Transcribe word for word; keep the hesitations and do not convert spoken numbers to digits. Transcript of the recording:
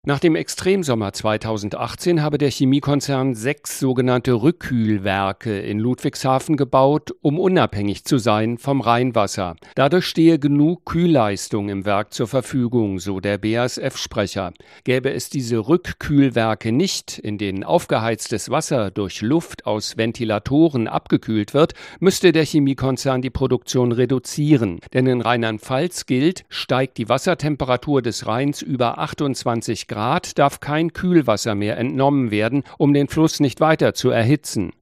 Nach dem Extremsommer zweitausendachtzehn habe der Chemiekonzern sechs sogenannte Rückkühlwerke in Ludwigshafen gebaut, um unabhängig zu sein vom Rheinwasser. Dadurch stehe genug Kühlleistung im Werk zur Verfügung, so der B A S F-Sprecher. Gäbe es diese Rückkühlwerke nicht, in denen aufgeheiztes Wasser durch Luft aus Ventilatoren abgekühlt wird, müsste der Chemiekonzern die Produktion reduzieren. Denn in Rheinland-Pfalz gilt, steigt die Wassertemperatur des Rheins über achtundzwanzig Grad, darf kein Kühlwasser mehr entnommen werden, um den Fluss nicht weiter zu erhitzen.